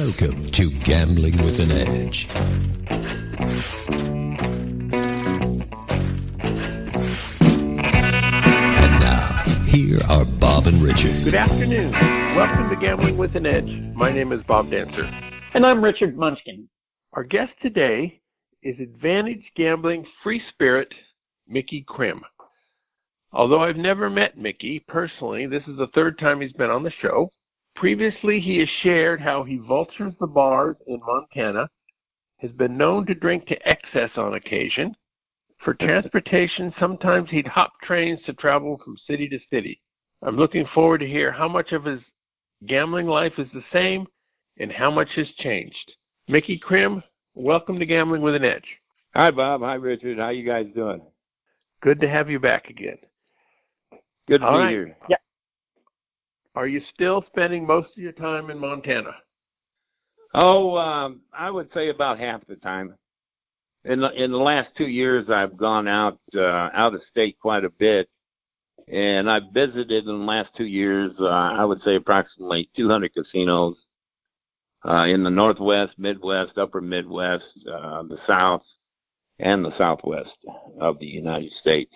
Welcome to Gambling with an Edge. And now, here are Bob and Richard. Good afternoon. Welcome to Gambling with an Edge. My name is Bob Dancer. And I'm Richard Munchkin. Our guest today is Advantage Gambling free spirit, Mickey Krim. Although I've never met Mickey personally, this is the third time he's been on the show. Previously, he has shared how he vultures the bars in Montana, has been known to drink to excess on occasion. For transportation, sometimes he'd hop trains to travel from city to city. I'm looking forward to hear how much of his gambling life is the same and how much has changed. Mickey Krim, welcome to Gambling with an Edge. Hi, Bob. Hi, Richard. How you guys doing? Good to have you back again. Good to be here. Yeah. Are you still spending most of your time in Montana? Oh, I would say about half the time. In the last 2 years, I've gone out of state quite a bit, and I've visited in the last 2 years. I would say approximately 200 casinos in the Northwest, Midwest, Upper Midwest, the South, and the Southwest of the United States.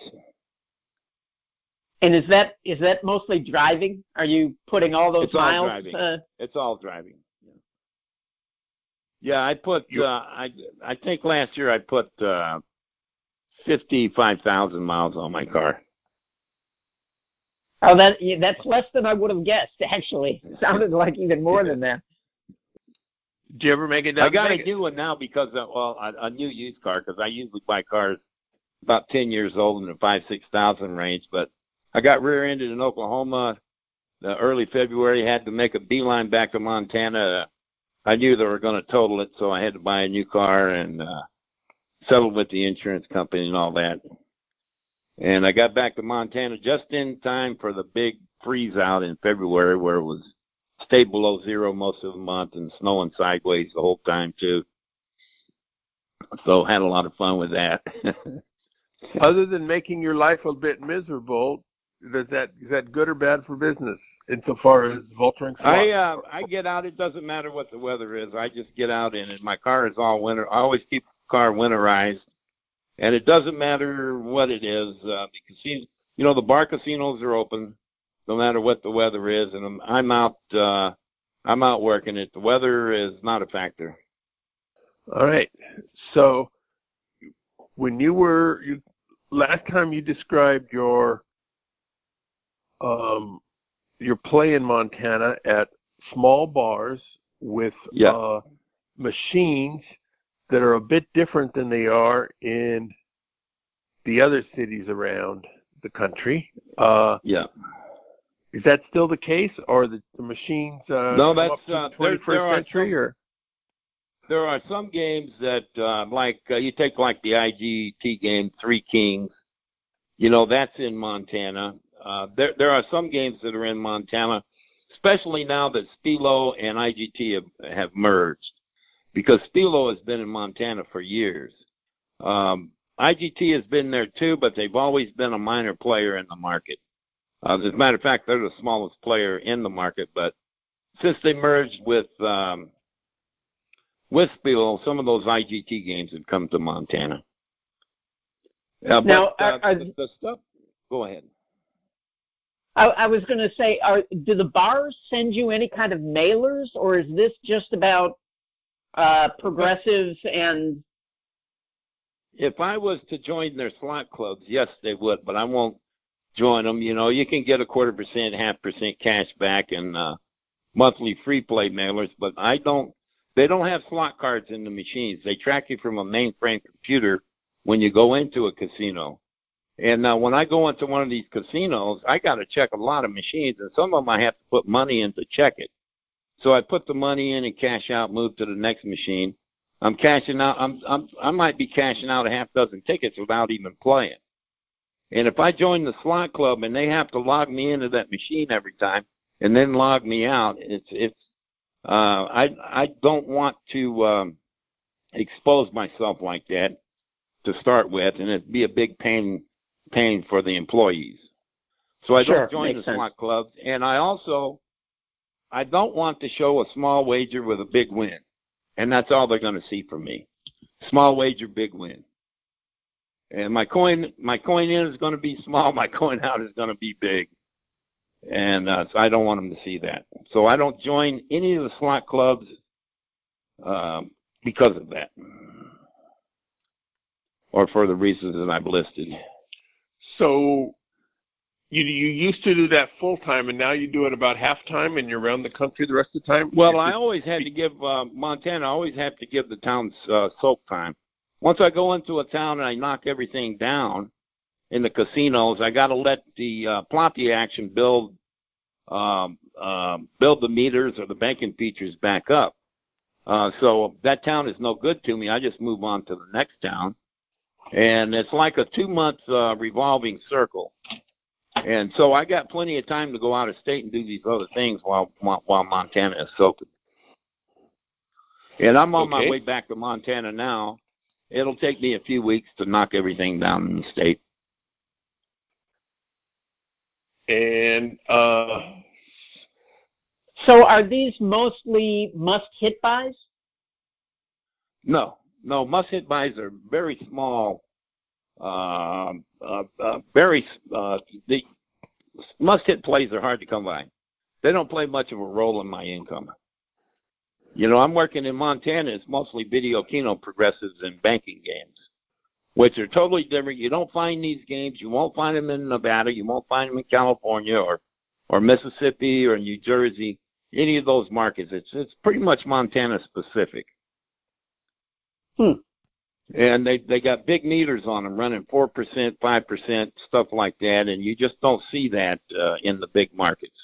And is that mostly driving? Are you putting all those miles? All driving. It's all driving. Yeah, I put. I think last year I put 55,000 miles on my car. Oh, that's less than I would have guessed. Actually, it sounded like even more than that. Do you ever make it down? I got a new one now because a new used car, because I usually buy cars about 10 years old in the 5,000-6,000 range, but I got rear-ended in Oklahoma early February, had to make a beeline back to Montana. I knew they were going to total it, so I had to buy a new car and settle with the insurance company and all that. And I got back to Montana just in time for the big freeze out in February, where it was stayed below zero most of the month and snowing sideways the whole time, too. So had a lot of fun with that. Other than making your life a bit miserable, is that good or bad for business insofar as vulturing slots? I get out. It doesn't matter what the weather is. I just get out in it. My car is all winter. I always keep the car winterized, and it doesn't matter what it is because the bar casinos are open no matter what the weather is, and I'm out working it. The weather is not a factor. All right. So when last time you described your play in Montana at small bars with machines that are a bit different than they are in the other cities around the country. Is that still the case, or the machines no, that's up to the 21st century? Or there are some games that, you take like the IGT game, Three Kings. That's in Montana. There are some games that are in Montana, especially now that Stilo and IGT have merged, because Stilo has been in Montana for years. IGT has been there too, but they've always been a minor player in the market. As a matter of fact, they're the smallest player in the market, but since they merged with Stilo, some of those IGT games have come to Montana. The stuff. Go ahead. I was going to say, do the bars send you any kind of mailers, or is this just about progressives and? If I was to join their slot clubs, yes, they would, but I won't join them. You can get 0.25%, 0.5% cash back and monthly free play mailers, but they don't have slot cards in the machines. They track you from a mainframe computer when you go into a casino. And when I go into one of these casinos, I got to check a lot of machines, and some of them I have to put money in to check it. So I put the money in and cash out, move to the next machine. I'm cashing out. I might be cashing out 6 tickets without even playing. And if I join the slot club and they have to log me into that machine every time and then log me out, I don't want to expose myself like that to start with, and it'd be a big pain for the employees. So I don't join the slot clubs, and I also I don't want to show a small wager with a big win, and that's all they're going to see from me. Small wager, big win. And my coin in is going to be small. My coin out is going to be big. And so I don't want them to see that. So I don't join any of the slot clubs because of that, or for the reasons that I've listed. So you used to do that full time, and now you do it about half time, and you're around the country the rest of the time? Well, I always had to give Montana. I always have to give the towns soak time. Once I go into a town and I knock everything down in the casinos, I got to let the Plotty action build the meters or the banking features back up. So that town is no good to me. I just move on to the next town, and it's like a 2-month revolving circle. And so I got plenty of time to go out of state and do these other things while Montana is soaking. And I'm on my way back to Montana now. It'll take me a few weeks to knock everything down in the state. And so are these mostly must-hit buys? No, must-hit buys are very small. The must-hit plays are hard to come by. They don't play much of a role in my income. You know, I'm working in Montana. It's mostly video keno progressives and banking games, which are totally different. You don't find these games. You won't find them in Nevada. You won't find them in California or Mississippi or New Jersey, any of those markets. It's pretty much Montana specific. And they got big meters on them, running 4%, 5%, stuff like that, and you just don't see that in the big markets.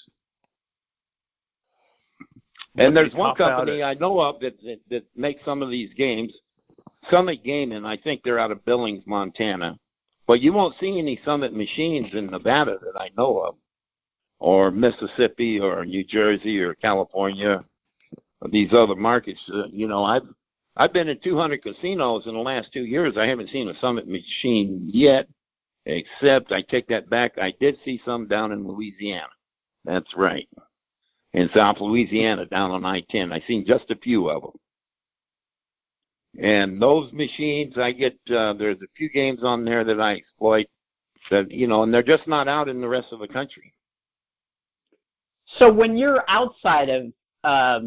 And there's one company I know of that makes some of these games, Summit Gaming. I think they're out of Billings, Montana. But you won't see any Summit machines in Nevada that I know of, or Mississippi or New Jersey or California, or these other markets. You know, I've been in 200 casinos in the last 2 years. I haven't seen a Summit machine yet, except I take that back. I did see some down in Louisiana. That's right. In South Louisiana, down on I-10. I've seen just a few of them. And those machines, I get, there's a few games on there that I exploit, that, you know, and they're just not out in the rest of the country. So when you're outside of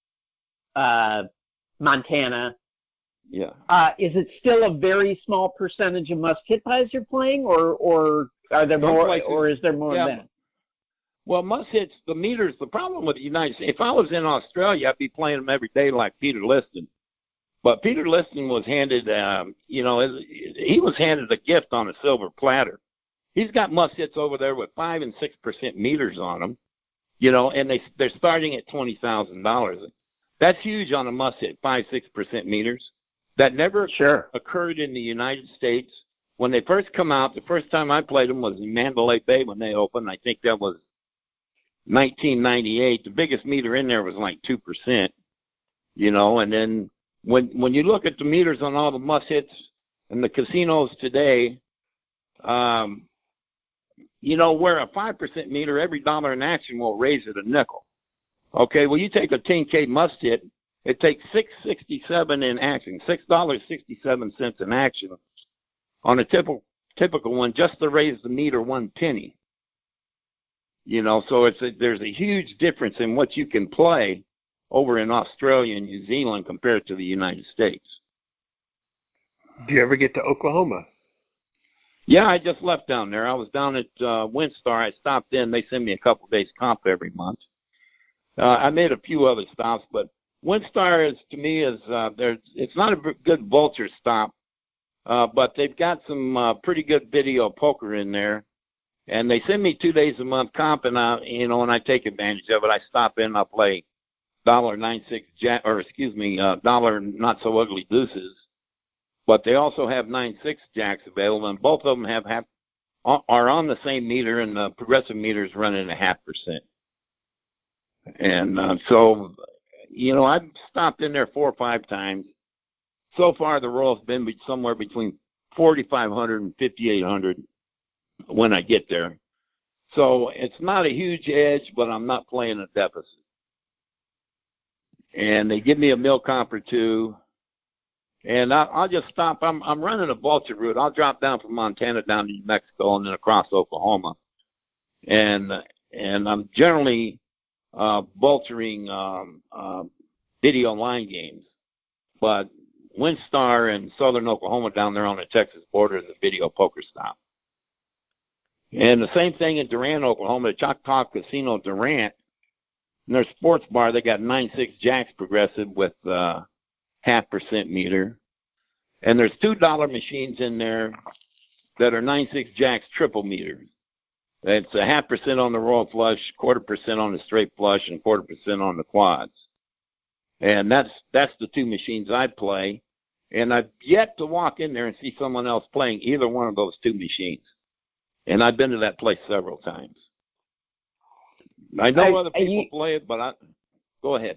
Montana, is it still a very small percentage of must-hit buys you're playing, or are there more, places, or is there more than that? Well, must-hits, the meters, the problem with the United States, if I was in Australia, I'd be playing them every day like Peter Liston. But Peter Liston was handed, he was handed a gift on a silver platter. He's got must-hits over there with 5 and 6% meters on them, you know, and they're starting at $20,000. That's huge on a must-hit, 5, 6% meters. That never occurred in the United States. When they first come out, the first time I played them was in Mandalay Bay when they opened. I think that was 1998. The biggest meter in there was like 2%, you know, and then when you look at the meters on all the must-hits in the casinos today, you know, where a 5% meter, every dollar in action will raise it a nickel. Okay, well, you take a 10K must-hit, it takes $6.67 in action, $6.67 in action on a typical one just to raise the meter 1 penny. You know, so there's a huge difference in what you can play over in Australia and New Zealand compared to the United States. Do you ever get to Oklahoma? Yeah, I just left down there. I was down at WinStar. I stopped in. They send me a couple days comp every month. I made a few other stops, but WinStar is, to me, it's not a good vulture stop, but they've got some pretty good video poker in there. And they send me 2 days a month comp, and and I take advantage of it. I stop in, I'll play dollar not so ugly deuces. But they also have 9-6 jacks available, and both of them are on the same meter, and the progressive meter is running 0.5%. And so, you know, I've stopped in there 4 or 5 times. So far, the roll's been somewhere between 4,500 and 5,800 when I get there. So it's not a huge edge, but I'm not playing a deficit. and they give me a mil comp or two, and I'll just stop. I'm running a vulture route. I'll drop down from Montana down to New Mexico and then across Oklahoma, and I'm generally vulturing video line games, but WinStar and Southern Oklahoma down there on the Texas border is a video poker stop. And the same thing in Durant, Oklahoma, the Choctaw Casino Durant, in their sports bar, they got 9.6 jacks progressive with 0.5% meter. And there's $2 machines in there that are 9.6 jacks triple meters. It's 0.5% on the royal flush, 0.25% on the straight flush, and 0.25% on the quads. And that's the two machines I play. And I've yet to walk in there and see someone else playing either one of those two machines. And I've been to that place several times. I know other people play it, but go ahead.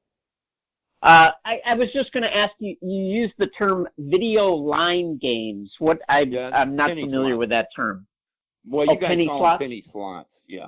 I was just going to ask you. You use the term video line games. I'm not familiar with that term. Well, you guys call them penny slots. Yeah.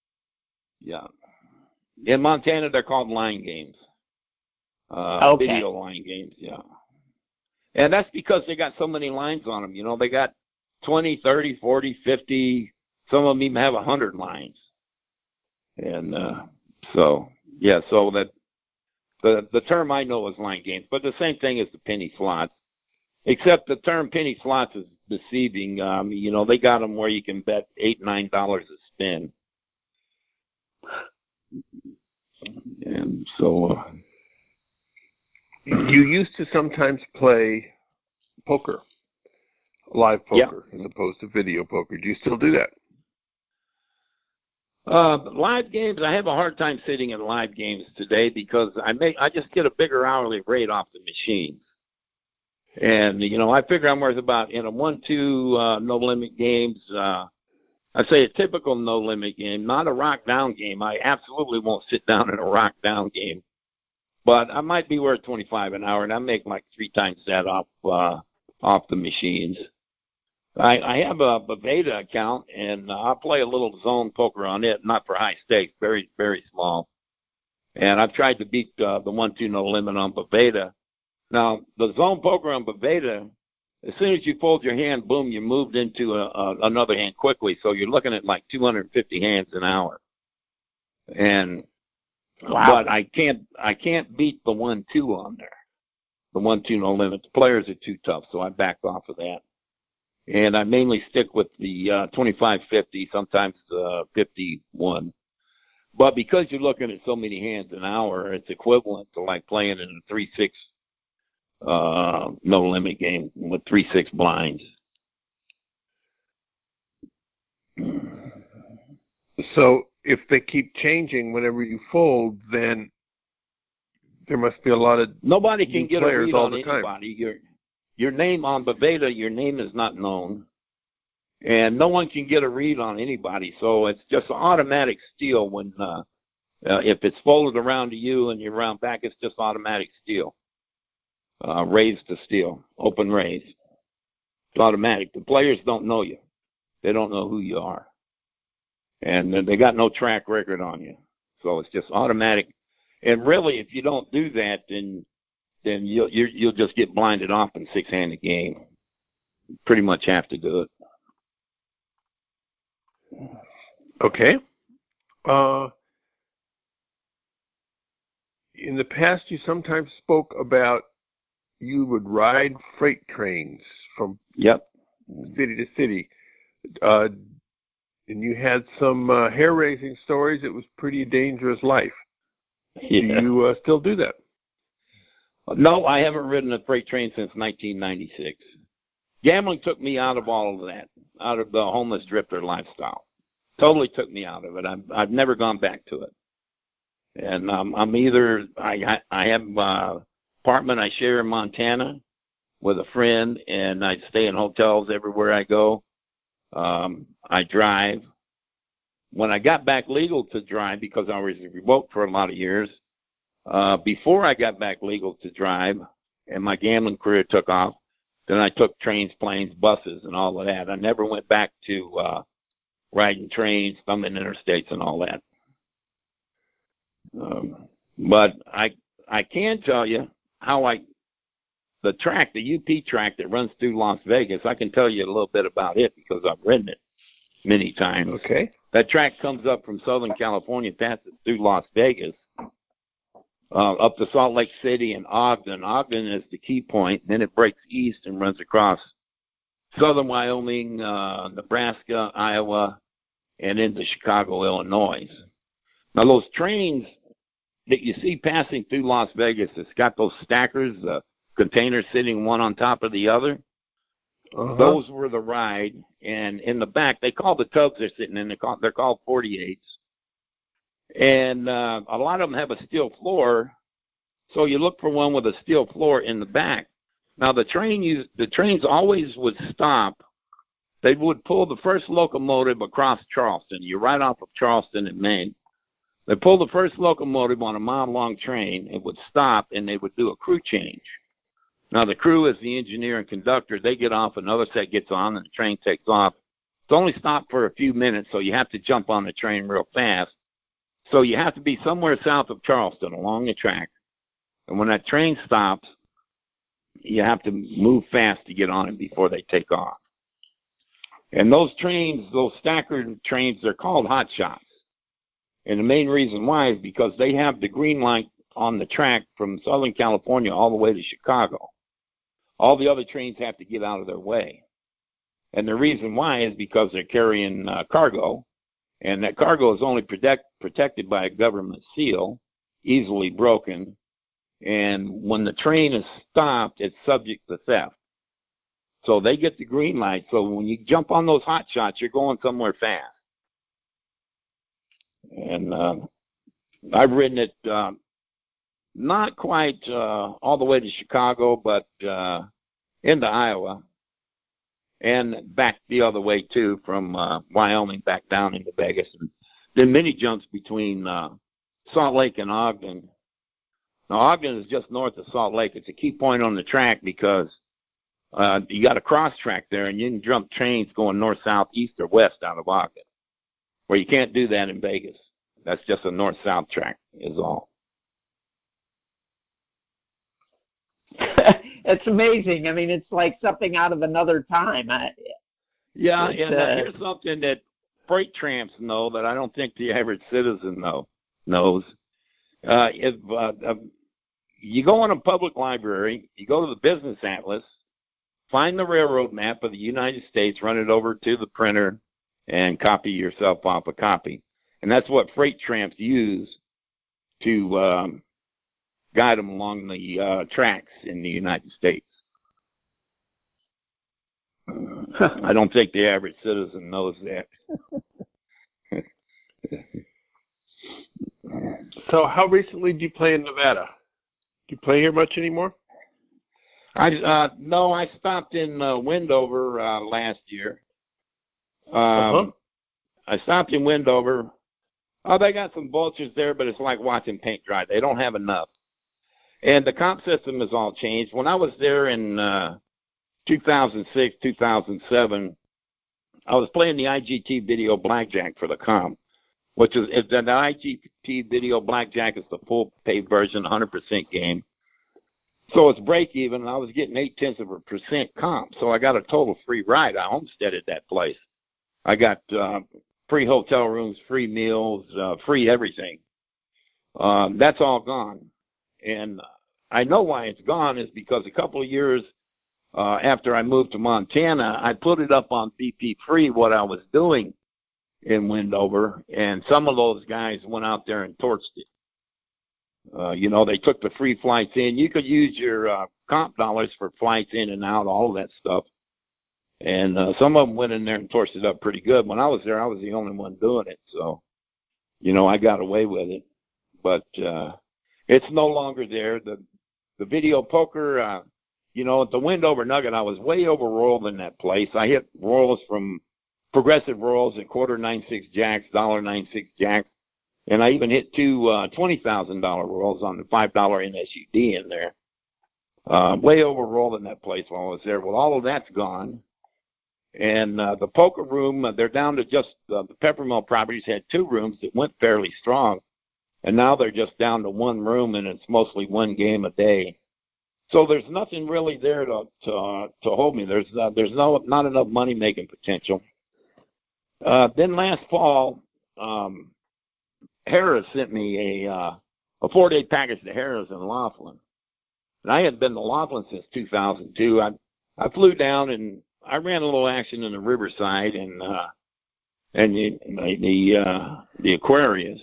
In Montana, they're called line games. Okay. Video line games. Yeah. And that's because they got so many lines on them. You know, they got 20, 30, 40, 50. Some of them even have 100 lines. And so that the term I know is line games, but the same thing as the penny slots, except the term penny slots is deceiving. You know, they got them where you can bet $8, $9 a spin. And so you used to sometimes play poker, live poker, as opposed to video poker. Do you still do that? Live games, I have a hard time sitting in live games today because I just get a bigger hourly rate off the machines. And, you know, I figure I'm worth about, in a 1-2 no-limit games, I'd say a typical no-limit game, not a rock-down game. I absolutely won't sit down in a rock-down game. But I might be worth $25 an hour, and I make like 3 times that off the machines. I have a Boveda account, and I'll play a little zone poker on it, not for high stakes, very, very small. And I've tried to beat the 1-2 no limit on Boveda. Now, the zone poker on Boveda, as soon as you fold your hand, boom, you moved into another hand quickly. So you're looking at like 250 hands an hour. And wow. But I can't beat the 1-2 on there. The 1-2 no limit. The players are too tough, so I backed off of that. And I mainly stick with the 25-50, sometimes 51. But because you're looking at so many hands an hour, it's equivalent to like playing in a 3-6 no limit game with 3-6 blinds. So if they keep changing whenever you fold, then there must be a lot of nobody can get a read on anybody. Your name on Boveda, your name is not known, and no one can get a read on anybody. So it's just an automatic steal when if it's folded around to you and you're around back, it's just automatic steal. Raise to steal, open raise. It's automatic. The players don't know you. They don't know who you are. And they got no track record on you. So it's just automatic. And really, if you don't do that, then you'll just get blinded off in 6-handed game. You pretty much have to do it. Okay. In the past, you sometimes spoke about you would ride freight trains from city to city. And you had some hair-raising stories. It was pretty dangerous life. Yeah. Do you still do that? No, I haven't ridden a freight train since 1996. Gambling took me out of all of that, out of the homeless drifter lifestyle. Totally took me out of it. I've never gone back to it. And I have an apartment I share in Montana with a friend, and I stay in hotels everywhere I go. I drive. When I got back legal to drive, because I was revoked for a lot of years, before I got back legal to drive and my gambling career took off, then I took trains, planes, buses, and all of that. I never went back to riding trains, thumbing interstates, and all that. But I can tell you how the track, the UP track that runs through Las Vegas, I can tell you a little bit about it because I've ridden it many times. Okay. That track comes up from Southern California, passes through Las Vegas, up to Salt Lake City and Ogden. Ogden is the key point. Then it breaks east and runs across southern Wyoming, Nebraska, Iowa, and into Chicago, Illinois. Now, those trains that you see passing through Las Vegas, it's got those stackers, containers sitting one on top of the other. Uh-huh. Those were the ride. And in the back, they call the tubs they're sitting in, they're called 48s. And a lot of them have a steel floor, so you look for one with a steel floor in the back. Now, the trains always would stop. They would pull the first locomotive across Charleston. You're right off of Charleston in Maine. They pull the first locomotive on a mile-long train. It would stop, and they would do a crew change. Now, the crew is the engineer and conductor. They get off, another set gets on, and the train takes off. It's only stopped for a few minutes, so you have to jump on the train real fast. So you have to be somewhere south of Charleston along the track. And when that train stops, you have to move fast to get on it before they take off. And those trains, those stacker trains, they're called hot shots. And the main reason why is because they have the green light on the track from Southern California all the way to Chicago. All the other trains have to get out of their way. And the reason why is because they're carrying cargo, and that cargo is only protected by a government seal, easily broken. And when the train is stopped, it's subject to theft. So they get the green light. So when you jump on those hot shots, you're going somewhere fast. And I've ridden it not quite all the way to Chicago, but into Iowa, and back the other way, too, from Wyoming back down into Vegas. And then many jumps between Salt Lake and Ogden. Now, Ogden is just north of Salt Lake. It's a key point on the track because you got a cross track there, and you can jump trains going north, south, east, or west out of Ogden, where you can't do that in Vegas. That's just a north-south track is all. It's amazing. I mean, it's like something out of another time. Yeah, and here's something that freight tramps know that I don't think the average citizen knows. If you go in a public library, you go to the Business Atlas, find the railroad map of the United States, run it over to the printer, and copy yourself off a copy. And that's what freight tramps use to guide them along the tracks in the United States. I don't think the average citizen knows that. So how recently do you play in Nevada? Do you play here much anymore? No, I stopped in Wendover last year. Uh-huh. I stopped in Wendover. Oh, they got some vultures there, but it's like watching paint dry. They don't have enough. And the comp system has all changed. When I was there in 2006, 2007, I was playing the IGT Video Blackjack for the comp, which is the IGT Video Blackjack is the full paid version, 100% game. So it's break even, and I was getting 0.8% comp. So I got a total free ride. I homesteaded that place. I got free hotel rooms, free meals, free everything. That's all gone. And I know why it's gone is because a couple of years after I moved to Montana, I put it up on BP Free what I was doing in Wendover, and some of those guys went out there and torched it. They took the free flights in. You could use your comp dollars for flights in and out, all of that stuff. And some of them went in there and torched it up pretty good. When I was there, I was the only one doing it. So, I got away with it. But it's no longer there. The video poker, at the Wendover Nugget, I was way over rolled in that place. I hit rolls from progressive rolls at $0.96 jacks, $1.96 jacks. And I even hit two $20,000 rolls on the $5 NSUD in there. Way over rolled in that place while I was there. Well, all of that's gone. And the poker room, they're down to just the Peppermill properties had 2 rooms that went fairly strong. and now they're just down to one room, and it's mostly one game a day. So there's nothing really there to hold me. There's not enough money making potential. Then last fall, Harrah's sent me a 4-day package to Harrah's in Laughlin, and I hadn't been to Laughlin since 2002. I flew down and I ran a little action in the Riverside and the Aquarius,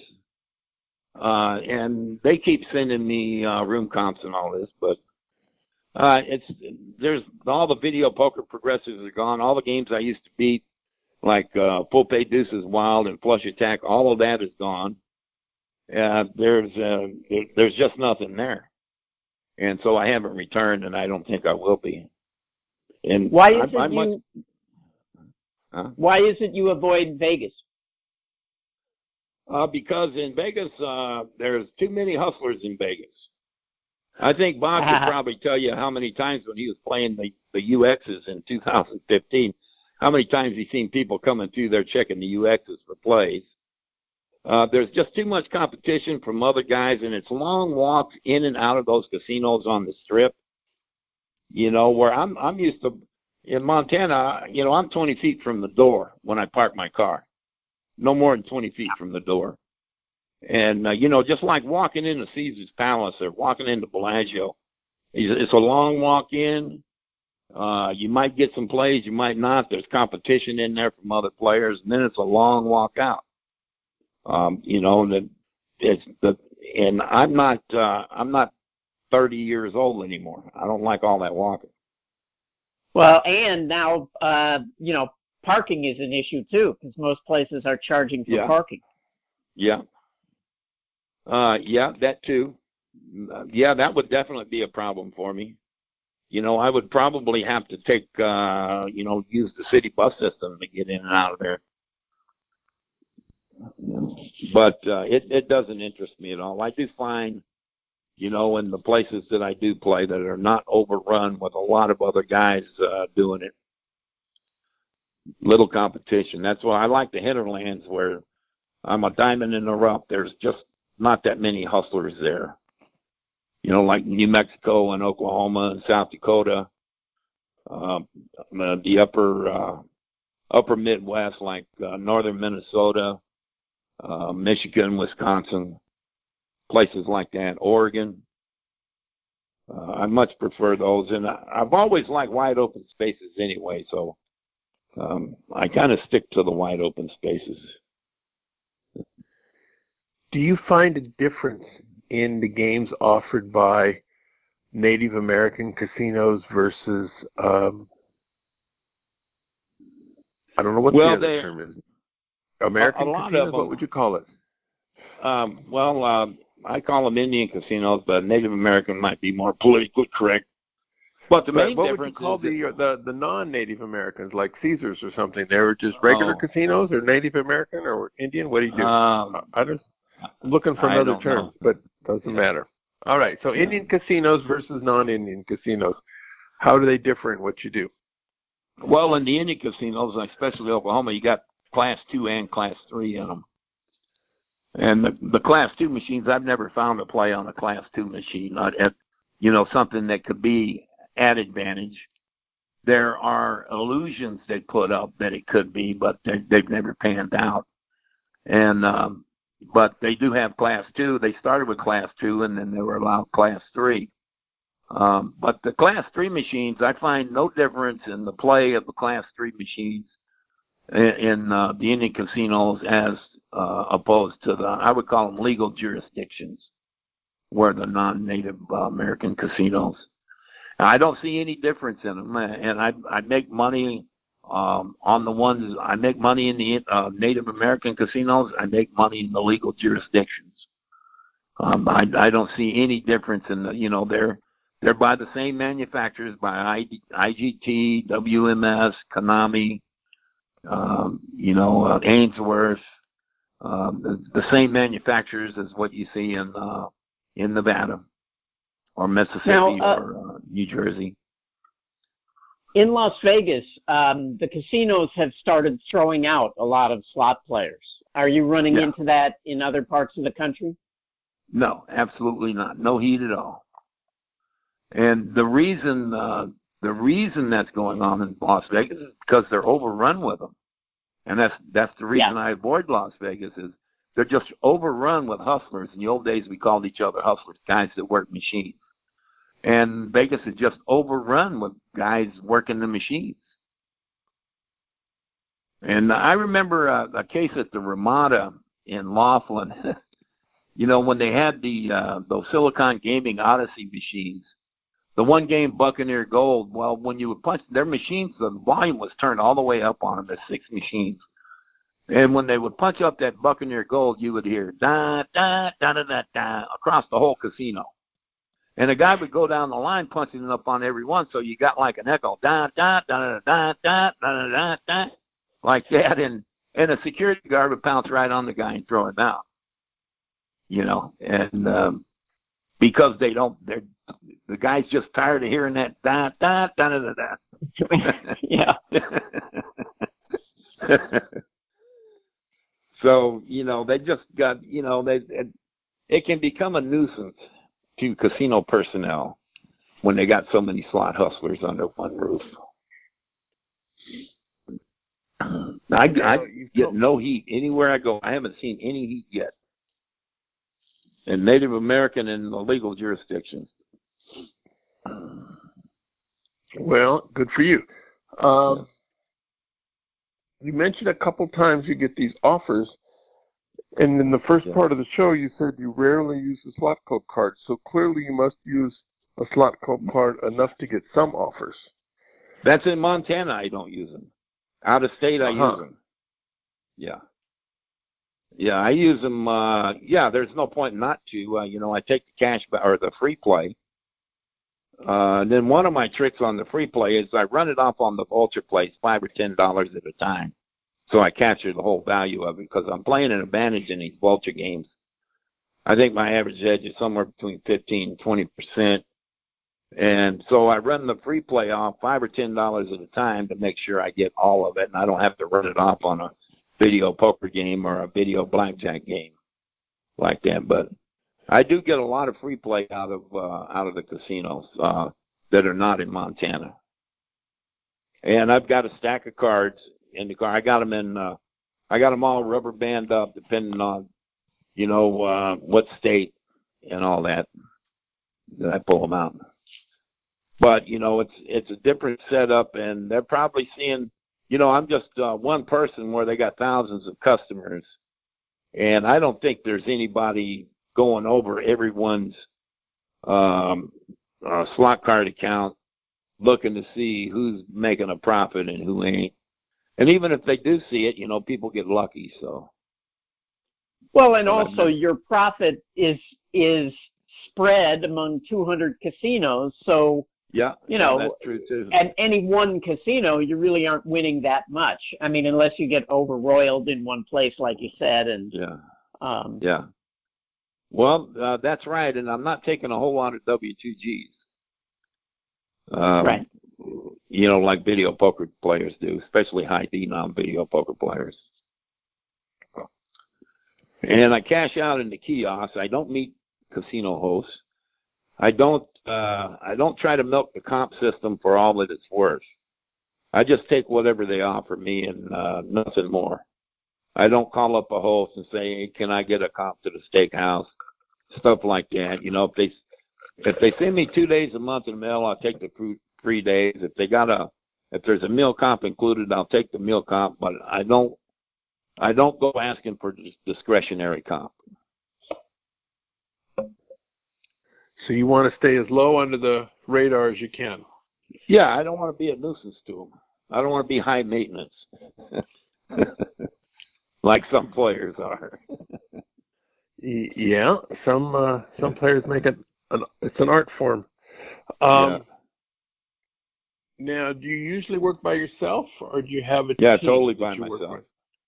and they keep sending me room comps and all this, but there's all the video poker progressives are gone. All the games I used to beat, like Full Pay Deuces Wild and Flush Attack, all of that is gone. There's just nothing there, and so I haven't returned, and I don't think I will be. And why is it you avoid Vegas? Because in Vegas, there's too many hustlers in Vegas. I think Bob could probably tell you how many times when he was playing the UXs in 2015, how many times he's seen people coming through there checking the UXs for plays. There's just too much competition from other guys, and it's long walks in and out of those casinos on the Strip. You know, where I'm used to in Montana, you know, I'm 20 feet from the door when I park my car. No more than 20 feet from the door. And, you know, just like walking into Caesar's Palace or walking into Bellagio, it's a long walk in. You might get some plays, you might not. There's competition in there from other players, and then it's a long walk out. You know, and I'm not 30 years old anymore. I don't like all that walking. Well, and now, you know, parking is an issue too, because most places are charging for parking. Yeah. Yeah, that too. Yeah, that would definitely be a problem for me. You know, I would probably have to take, you know, use the city bus system to get in and out of there. But it doesn't interest me at all. I do find, you know, in the places that I do play that are not overrun with a lot of other guys doing it, little competition. That's why I like the hinterlands where I'm a diamond in the rough. There's just not that many hustlers there. You know, like New Mexico and Oklahoma and South Dakota, the upper Midwest, like northern Minnesota, Michigan, Wisconsin, places like that, Oregon. I much prefer those, and I've always liked wide open spaces anyway, so I kind of stick to the wide open spaces. Do you find a difference in the games offered by Native American casinos versus, I don't know what the other term is. American casinos, what would you call it? I call them Indian casinos, but Native American might be more politically correct. But the main difference would you call the non-Native Americans, like Caesars or something? They were just regular casinos, or Native American, or Indian? What do you do? I'm looking for another term, but doesn't matter. All right, so Indian casinos versus non-Indian casinos. How do they differ in what you do? Well, in the Indian casinos, especially Oklahoma, you got Class 2 and Class 3 in them. And the Class 2 machines, I've never found a play on a Class 2 machine, you know, something that could be at advantage. There are illusions they put up that it could be, but they've never panned out. And but they do have Class 2. They started with Class 2, and then they were allowed Class 3. But the Class 3 machines, I find no difference in the play of the Class 3 machines in the Indian casinos as opposed to I would call them legal jurisdictions, where the non-Native American casinos. I don't see any difference in them, and I make money on the ones. I make money in the Native American casinos. I make money in the legal jurisdictions. I don't see any difference in the. You know, they're by the same manufacturers, by IGT, WMS, Konami, you know, Ainsworth. The same manufacturers as what you see in Nevada or Mississippi or New Jersey. In Las Vegas, the casinos have started throwing out a lot of slot players. Are you running into that in other parts of the country? No, absolutely not. No heat at all. And the reason that's going on in Las Vegas is because they're overrun with them. And that's the reason I avoid Las Vegas is they're just overrun with hustlers. In the old days, we called each other hustlers, guys that work machines. And Vegas is just overrun with guys working the machines. And I remember a case at the Ramada in Laughlin. You know, when they had those Silicon Gaming Odyssey machines, the one game Buccaneer Gold, well, when you would punch their machines, the volume was turned all the way up on them. There's 6 machines. And when they would punch up that Buccaneer Gold, you would hear da, da, da, da, da, da, across the whole casino. And a guy would go down the line punching it up on every one, so you got like an echo, da, da, da, da, da, da, da, da, da, like that. And a security guard would pounce right on the guy and throw him out. You know, and because the guy's just tired of hearing that da da da da da. Yeah. So you know they just got it can become a nuisance to casino personnel when they got so many slot hustlers under one roof. I get no heat anywhere I go. I haven't seen any heat yet. In Native American and illegal jurisdictions. Well, good for you. You mentioned a couple times you get these offers, and in the first part of the show you said you rarely use a slot code card, so clearly you must use a slot code card enough to get some offers. That's in Montana. I don't use them. Out of state, I use them. Yeah. Yeah, I use them. There's no point not to. I take the cash or the free play. Then one of my tricks on the free play is I run it off on the vulture plays $5 or $10 at a time, so I capture the whole value of it because I'm playing an advantage in these vulture games. I think my average edge is somewhere between 15 and 20%, and so I run the free play off $5 or $10 at a time to make sure I get all of it, and I don't have to run it off on a video poker game or a video blackjack game like that. But I do get a lot of free play out of the casinos that are not in Montana. And I've got a stack of cards in the car. I got them all rubber band up depending on what state and all that. Then I pull them out. But it's a different setup, and they're probably seeing. I'm just one person where they got thousands of customers, and I don't think there's anybody going over everyone's slot card account looking to see who's making a profit and who ain't. And even if they do see it, people get lucky. So. Well, and also your profit is spread among 200 casinos, so. Yeah, that's true too. At any one casino, you really aren't winning that much. I mean, unless you get over-roiled in one place, like you said. And yeah. Well, that's right, and I'm not taking a whole lot of W2Gs. Right. Like video poker players do, especially high denom video poker players. And I cash out in the kiosks. I don't meet casino hosts. I don't try to milk the comp system for all that it's worth. I just take whatever they offer me and nothing more. I don't call up a host and say, hey, can I get a comp to the steakhouse? Stuff like that. If they send me 2 days a month in the mail, I'll take the 3 days. If there's a meal comp included, I'll take the meal comp, but I don't go asking for discretionary comp. So you want to stay as low under the radar as you can. Yeah, I don't want to be a nuisance to them. I don't want to be high maintenance, like some players are. Yeah, some players make it. It's an art form. Yeah. Now, do you usually work by yourself, or do you have a team? Yeah, totally by myself.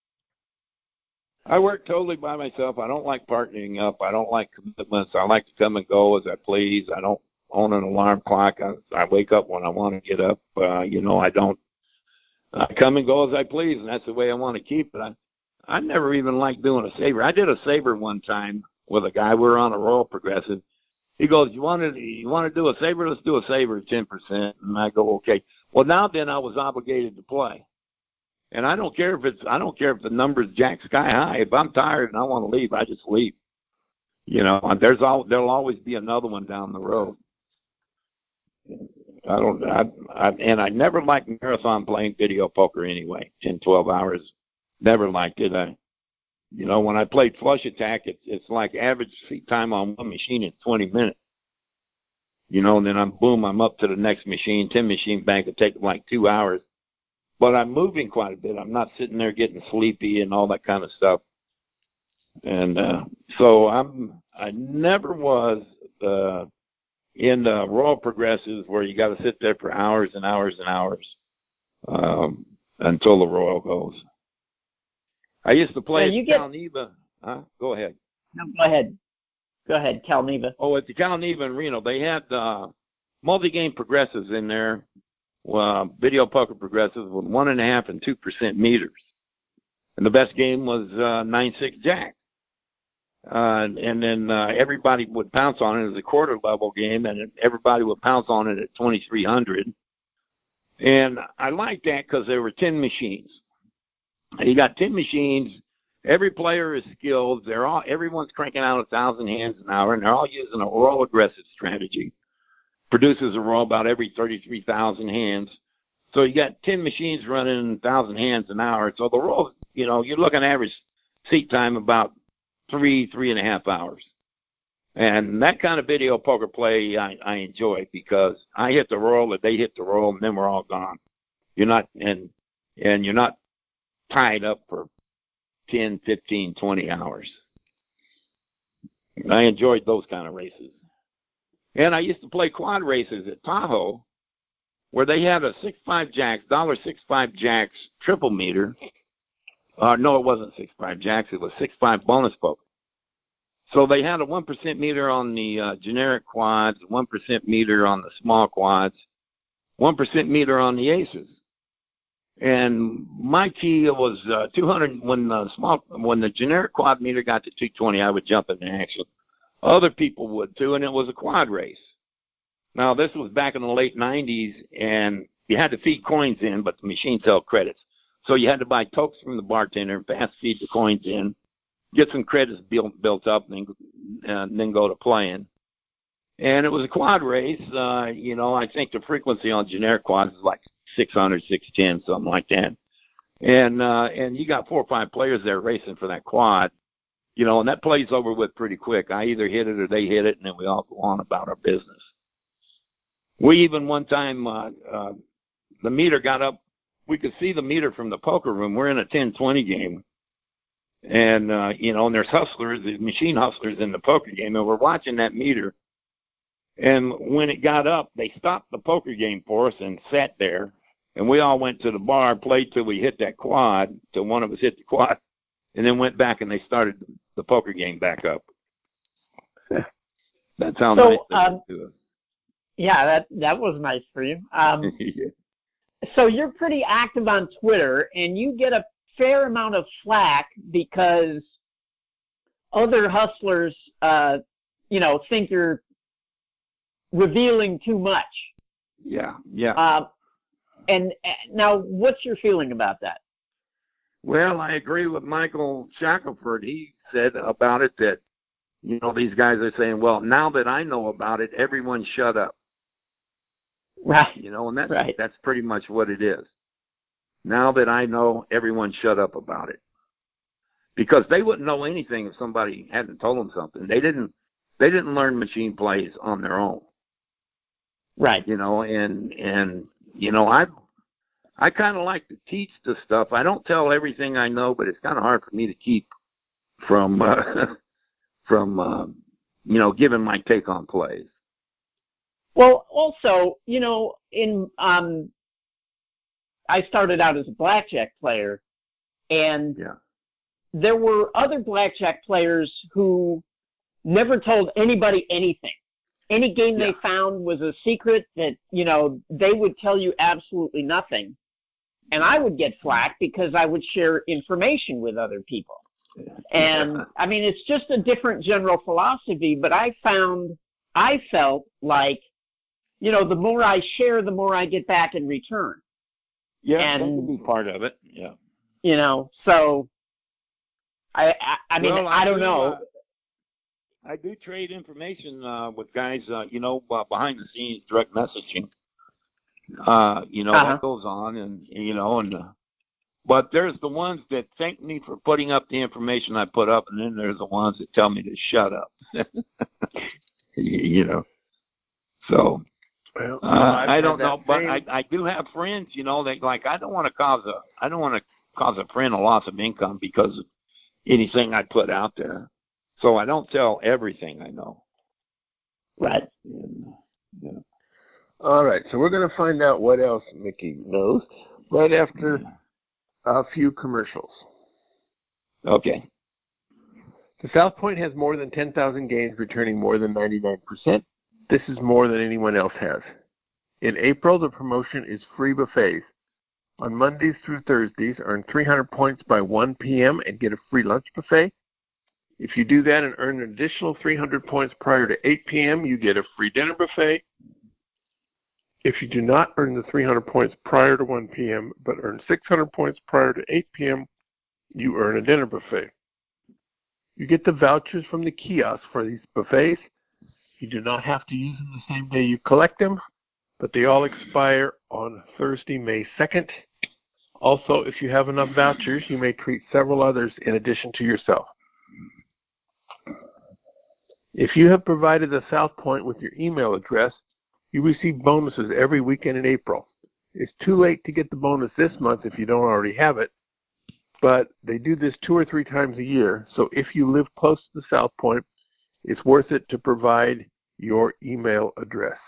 I work totally by myself. I don't like partnering up. I don't like commitments. I like to come and go as I please. I don't own an alarm clock. I wake up when I want to get up. I come and go as I please, and that's the way I want to keep it. I never even liked doing a saver. I did a saver one time with a guy. We were on a Royal Progressive. He goes, you want to do a saver? Let's do a saver at 10%. And I go, okay. Well, now then I was obligated to play. And I don't care if the number's jack sky high. If I'm tired and I want to leave, I just leave. You know, there'll always be another one down the road. I never liked marathon playing video poker anyway, 10, 12 hours. Never liked it. When I played Flush Attack, it's like average seat time on one machine is 20 minutes. And then I'm up to the next machine. 10 machine bank will take like 2 hours. But I'm moving quite a bit. I'm not sitting there getting sleepy and all that kind of stuff. And so I never was in the Royal Progressives where you got to sit there for hours and hours and hours until the Royal goes. I used to play at Calneva. Go ahead. No, go ahead. Go ahead, Calneva. Oh, at the Calneva in Reno, they had multi-game progressives in there, video poker progressives with 1.5% and 2% meters. And the best game was 9-6 Jack. And then everybody would pounce on it as a quarter level game, and everybody would pounce on it at 2,300. And I liked that because there were 10 machines. And you got 10 machines. Every player is skilled. Everyone's cranking out 1,000 hands an hour, and they're all using a roll aggressive strategy. Produces a roll about every 33,000 hands. So you got 10 machines running 1,000 hands an hour. So the roll, you're looking average seat time about 3.5 hours. And that kind of video poker play I enjoy because I hit the roll, or they hit the roll, and then we're all gone. You're not tied up for 10, 15, 20 hours. I enjoyed those kind of races. And I used to play quad races at Tahoe where they had a $6.5 Jacks, $1.65 Jacks triple meter. No, it wasn't 6.5 Jacks. It was 6.5 bonus poker. So they had a 1% meter on the generic quads, 1% meter on the small quads, 1% meter on the aces. And my key was 200. When the generic quad meter got to 220, I would jump into action. Other people would too, and it was a quad race. Now this was back in the late 90s, and you had to feed coins in, but the machines held credits. So you had to buy tokes from the bartender, fast feed the coins in, get some credits built up, and then go to playing. And it was a quad race. I think the frequency on generic quads is like 600, 610, something like that. And you got 4 or 5 players there racing for that quad, and that plays over with pretty quick. I either hit it or they hit it, and then we all go on about our business. We even one time, the meter got up. We could see the meter from the poker room. We're in a 10-20 game. And, and there's hustlers, there's machine hustlers in the poker game, and we're watching that meter. And when it got up, they stopped the poker game for us and sat there. And we all went to the bar, played till we hit that quad, till one of us hit the quad, and then went back and they started the poker game back up. That's how nice they were to us. Yeah, that was nice for you. Yeah. So you're pretty active on Twitter, and you get a fair amount of flack because other hustlers, think you're revealing too much. Yeah. And now, what's your feeling about that? Well, I agree with Michael Shackelford. He said about it that, these guys are saying, well, now that I know about it, everyone shut up. Right. And that's pretty much what it is. Now that I know, everyone shut up about it. Because they wouldn't know anything if somebody hadn't told them something. They didn't learn machine plays on their own. Right. I kind of like to teach the stuff. I don't tell everything I know, but it's kind of hard for me to keep from giving my take on plays. Well, also, I started out as a blackjack player, and there were other blackjack players who never told anybody anything. Any game they found was a secret that, they would tell you absolutely nothing. And I would get flack because I would share information with other people. And, I mean, it's just a different general philosophy, but I felt like, you know, the more I share, the more I get back in return. Yeah, and, that can be part of it, yeah. You know, so, I mean, well, I don't know. I do trade information with guys, you know, behind the scenes, direct messaging. You know, that goes on, and, you know, but there's the ones that thank me for putting up the information I put up, and then there's the ones that tell me to shut up. You know, so well, I don't know, but I do have friends, you know, that like I don't want to cause a friend a loss of income because of anything I put out there. So I don't tell everything I know. Right. Yeah. All right, so we're going to find out what else Mickey knows right after a few commercials. Okay. The South Point has more than 10,000 games, returning more than 99%. This is more than anyone else has. In April, the promotion is free buffets. On Mondays through Thursdays, earn 300 points by 1 p.m. and get a free lunch buffet. If you do that and earn an additional 300 points prior to 8 p.m., you get a free dinner buffet. If you do not earn the 300 points prior to 1 p.m., but earn 600 points prior to 8 p.m., you earn a dinner buffet. You get the vouchers from the kiosk for these buffets. You do not have to use them the same day you collect them, but they all expire on Thursday, May 2nd. Also, if you have enough vouchers, you may treat several others in addition to yourself. If you have provided the South Point with your email address, you receive bonuses every weekend in April. It's too late to get the bonus this month if you don't already have it, but they do this 2 or 3 times a year, so if you live close to the South Point, it's worth it to provide your email address.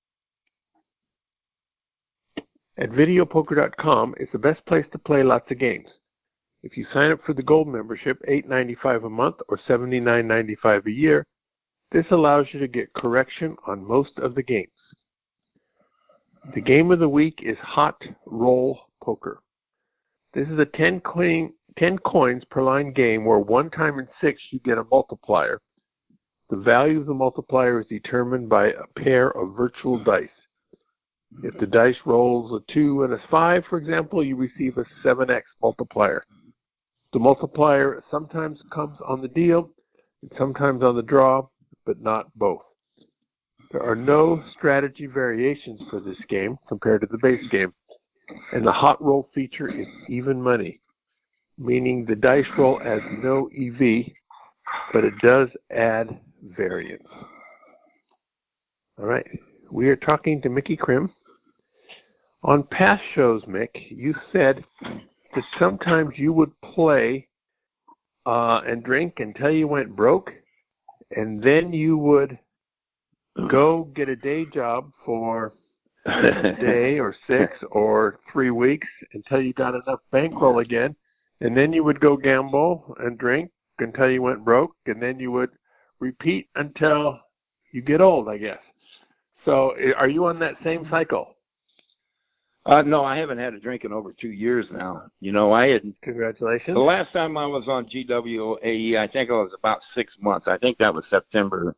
At videopoker.com, it's the best place to play lots of games. If you sign up for the Gold membership, $8.95 a month or $79.95 a year, this allows you to get correction on most of the games. The game of the week is Hot Roll Poker. This is a 10 coins per line game where 1 time in 6 you get a multiplier. The value of the multiplier is determined by a pair of virtual dice. If the dice rolls a 2 and a 5, for example, you receive a 7x multiplier. The multiplier sometimes comes on the deal and sometimes on the draw, but not both. There are no strategy variations for this game compared to the base game, and the hot roll feature is even money, meaning the dice roll adds no EV, but it does add variance. All right, we are talking to Mickey Krim. On past shows, Mick, you said that sometimes you would play and drink until you went broke, and then you would go get a day job for a day or 6 or 3 weeks until you got enough bankroll again, and then you would go gamble and drink until you went broke, and then you would repeat until you get old, I guess. So are you on that same cycle? No, I haven't had a drink in over 2 years now. You know, I had. Congratulations. The last time I was on GWAE, I think it was about 6 months. I think that was September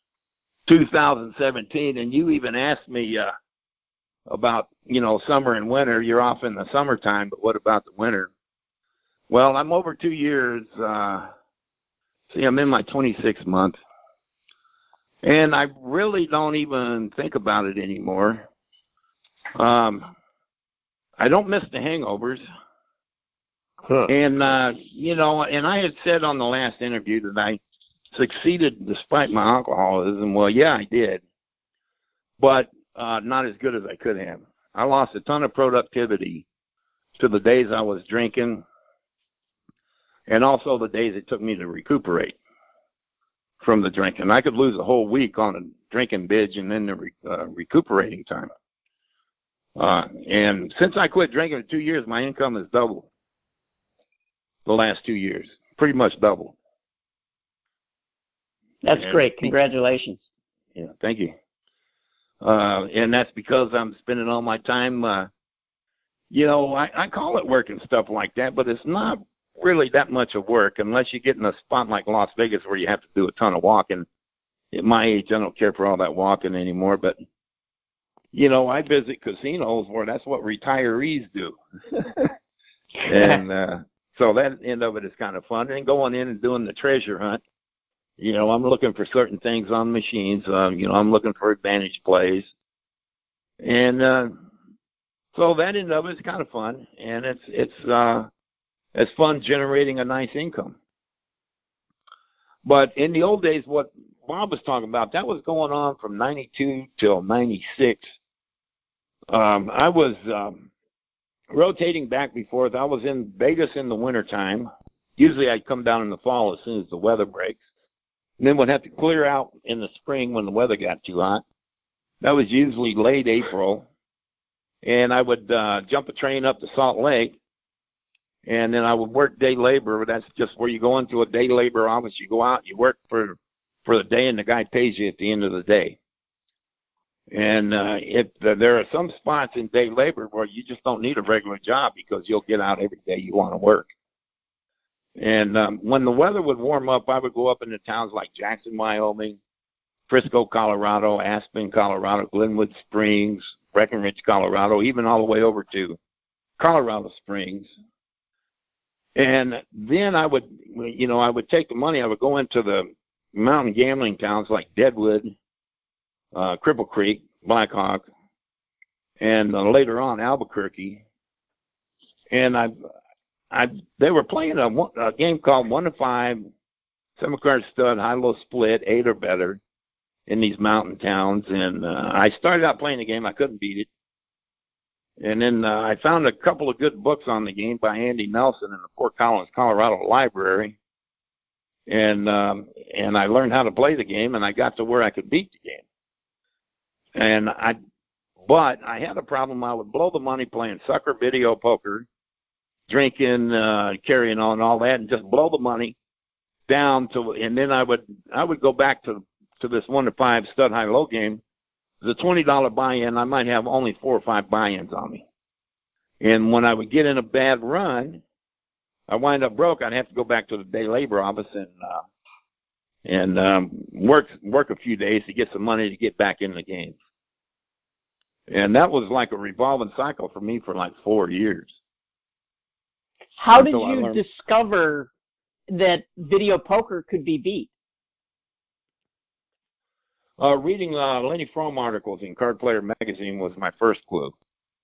2017, and you even asked me about, you know, summer and winter. You're off in the summertime, but what about the winter? Well, I'm over 2 years. I'm in my 26th month, and I really don't even think about it anymore. I don't miss the hangovers. Huh. And, you know, and I had said on the last interview that I succeeded despite my alcoholism. Well, yeah, I did, but not as good as I could have. I lost a ton of productivity to the days I was drinking and also the days it took me to recuperate from the drinking. I could lose a whole week on a drinking binge and then the recuperating time. And since I quit drinking in 2 years, my income has doubled the last 2 years, pretty much doubled. That's great. Congratulations. Yeah, thank you. And that's because I'm spending all my time, you know, I call it work and stuff like that, but it's not really that much of work unless you get in a spot like Las Vegas where you have to do a ton of walking. At my age, I don't care for all that walking anymore, but, I visit casinos where that's what retirees do. And so that end of it is kind of fun. And going in and doing the treasure hunt, I'm looking for certain things on machines. I'm looking for advantage plays. And so that end of it is kind of fun, and it's fun generating a nice income. But in the old days, what Bob was talking about, that was going on from 92 till 96. I was rotating back and forth. I was in Vegas in the wintertime. Usually I'd come down in the fall as soon as the weather breaks. And then would have to clear out in the spring when the weather got too hot. That was usually late April. And I would jump a train up to Salt Lake, and then I would work day labor. That's just where you go into a day labor office. You go out, you work for the day, and the guy pays you at the end of the day. And there are some spots in day labor where you just don't need a regular job because you'll get out every day you want to work. And when the weather would warm up, I would go up into towns like Jackson, Wyoming, Frisco, Colorado, Aspen, Colorado, Glenwood Springs, Breckenridge, Colorado, even all the way over to Colorado Springs. And then I would take the money, I would go into the mountain gambling towns like Deadwood, Cripple Creek, Blackhawk, and later on Albuquerque. And they were playing a game called 1 to 5, 7-card stud, high-low split, 8 or better in these mountain towns. And I started out playing the game. I couldn't beat it. And then I found a couple of good books on the game by Andy Nelson in the Fort Collins, Colorado library. And I learned how to play the game, and I got to where I could beat the game. But I had a problem. I would blow the money playing sucker video poker, drinking, carrying on, all that, and just blow the money down and then I would go back to this 1 to 5 stud high low game. The $20 buy-in, I might have only 4 or 5 buy-ins on me. And when I would get in a bad run, I wind up broke. I'd have to go back to the day labor office and work a few days to get some money to get back in the game. And that was like a revolving cycle for me for like 4 years. How did you discover that video poker could be beat? Reading Lenny Fromm articles in Card Player magazine was my first clue.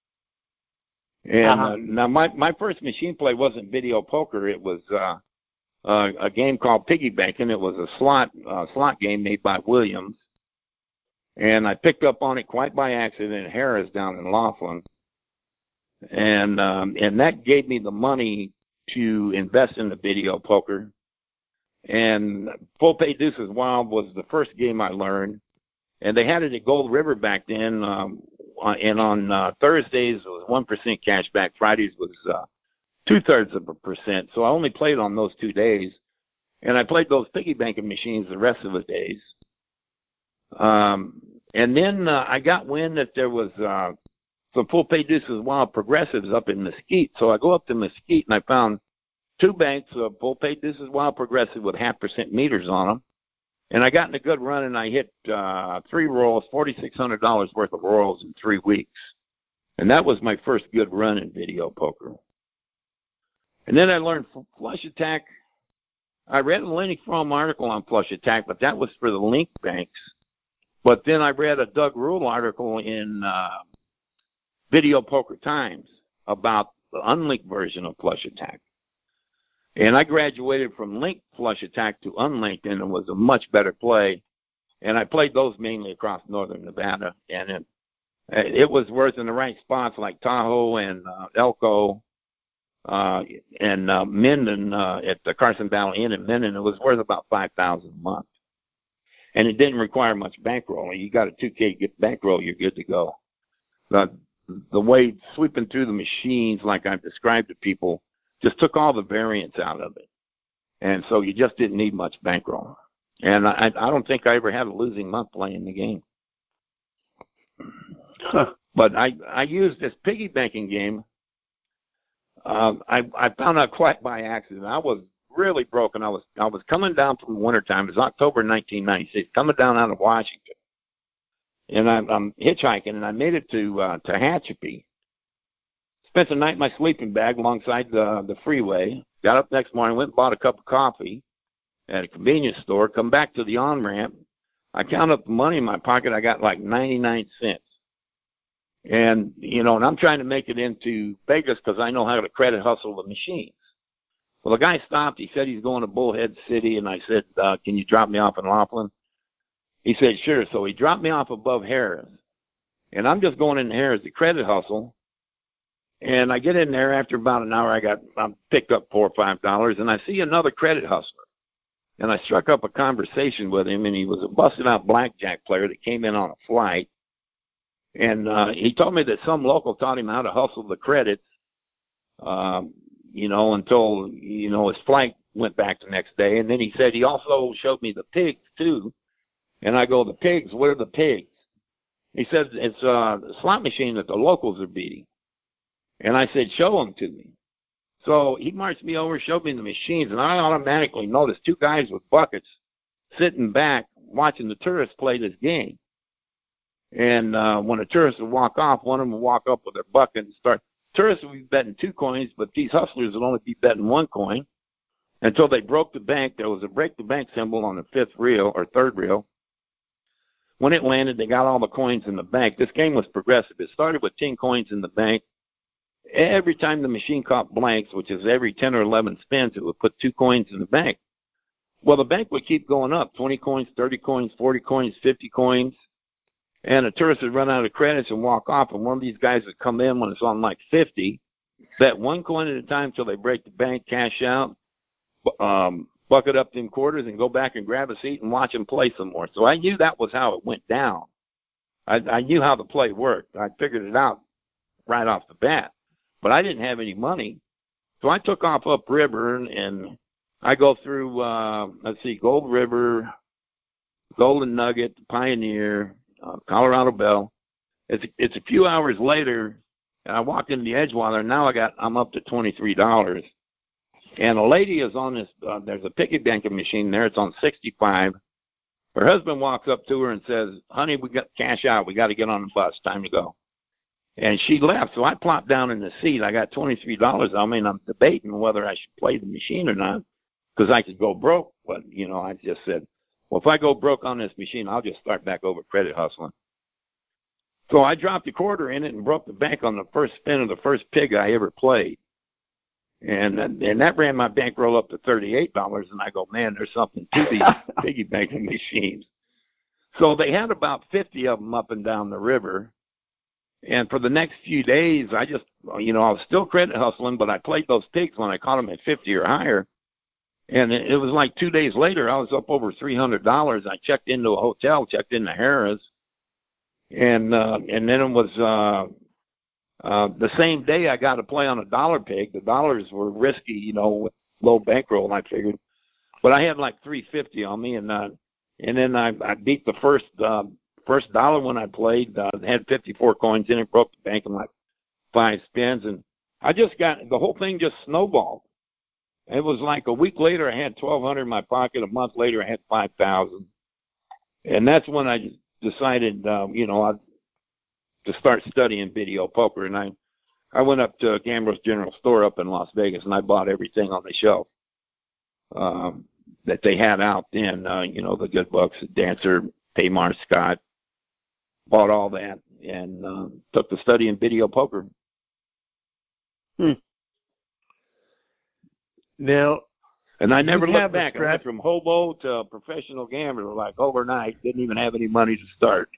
And now my first machine play wasn't video poker. It was a game called Piggy Bankin'. It was a slot game made by Williams. And I picked up on it quite by accident at Harris down in Laughlin. And that gave me the money to invest in the video poker. And Full Pay Deuces Wild was the first game I learned. And they had it at Gold River back then. And on Thursdays, it was 1% cash back. Fridays was 0.2%. So I only played on those 2 days. And I played those piggy banking machines the rest of the days. And then I got wind that there was some Full Pay Deuces Wild progressives up in Mesquite. So I go up to Mesquite and I found 2 banks of Full Pay Deuces Wild progressive with 0.5% meters on them. And I got in a good run and I hit 3 rolls, $4,600 worth of rolls in 3 weeks. And that was my first good run in video poker. And then I learned Flush Attack. I read a Lenny Fromm article on Flush Attack, but that was for the link banks. But then I read a Doug Rule article in Video Poker Times about the unlinked version of Flush Attack. And I graduated from linked Flush Attack to unlinked, and it was a much better play. And I played those mainly across northern Nevada. And it was worth in the right spots like Tahoe and Elko and Minden at the Carson Valley Inn in Minden. It was worth about $5,000 a month. And it didn't require much bankrolling. You got a 2K get bankroll, you're good to go. The way sweeping through the machines, like I've described to people, just took all the variance out of it. And so you just didn't need much bankroll. And I don't think I ever had a losing month playing the game. Huh. But I used this piggy banking game. I found out quite by accident. I was really broken. I was coming down from the wintertime. It was October 1996, coming down out of Washington. And I'm hitchhiking, and I made it to Tehachapi. Spent the night in my sleeping bag alongside the freeway. Got up next morning, went and bought a cup of coffee at a convenience store. Come back to the on-ramp. I counted up the money in my pocket. I got like 99 cents. And, and I'm trying to make it into Vegas because I know how to credit hustle the machines. Well, the guy stopped. He said he's going to Bullhead City, and I said, can you drop me off in Laughlin? He said, sure. So he dropped me off above Harris. And I'm just going in Harris to credit hustle. And I get in there after about an hour. I picked up $4 or $5, and I see another credit hustler. And I struck up a conversation with him, and he was a busted-out blackjack player that came in on a flight. And he told me that some local taught him how to hustle the credits, until, his flight went back the next day. And then he said he also showed me the pigs, too. And I go, the pigs? What are the pigs? He said, it's a slot machine that the locals are beating. And I said, show them to me. So he marched me over, showed me the machines, and I automatically noticed two guys with buckets sitting back watching the tourists play this game. And when a tourist would walk off, one of them would walk up with their bucket and start. Tourists would be betting 2 coins, but these hustlers would only be betting 1 coin until they broke the bank. There was a break the bank symbol on the 5th reel or 3rd reel. When it landed, they got all the coins in the bank. This game was progressive. It started with 10 coins in the bank. Every time the machine caught blanks, which is every 10 or 11 spins, it would put 2 coins in the bank. Well, the bank would keep going up, 20 coins, 30 coins, 40 coins, 50 coins. And a tourist would run out of credits and walk off, and one of these guys would come in when it's on like 50, bet 1 coin at a time till they break the bank, cash out, bucket up them quarters, and go back and grab a seat and watch them play some more. So I knew that was how it went down. I knew how the play worked. I figured it out right off the bat. But I didn't have any money. So I took off upriver, and I go through, Gold River, Golden Nugget, Pioneer, Colorado Bell. It's a few hours later, and I walked into the Edgewater, and now I'm up to $23. And a lady is on this, there's a piggy banking machine there. It's on 65. Her husband walks up to her and says, honey, we got cash out. We got to get on the bus. Time to go. And she left, so I plopped down in the seat. I got $23. I mean, I'm debating whether I should play the machine or not because I could go broke. But, I just said, well, if I go broke on this machine, I'll just start back over credit hustling. So I dropped a quarter in it and broke the bank on the first spin of the first pig I ever played. And that ran my bankroll up to $38. And I go, man, there's something to these piggy banking machines. So they had about 50 of them up and down the river. And for the next few days, I just, I was still credit hustling, but I played those pigs when I caught them at 50 or higher. And it was like 2 days later, I was up over $300. I checked into a hotel, checked into Harrah's. And then it was the same day I got to play on a dollar pig. The dollars were risky, with low bankroll, I figured. But I had like $350 on me, and then I beat the first dollar when I played. Had 54 coins in it, broke the bank in like 5 spins, and the whole thing just snowballed. It was like a week later I had $1,200 in my pocket. A month later I had $5,000, and that's when I decided, to start studying video poker. And I went up to Gambler's General Store up in Las Vegas, and I bought everything on the shelf that they had out then. The Good Bucks, Dancer, Paymar, Scott. Bought all that and took the study in video poker. Now, and I never looked back. I went from hobo to professional gambler like overnight. Didn't even have any money to start.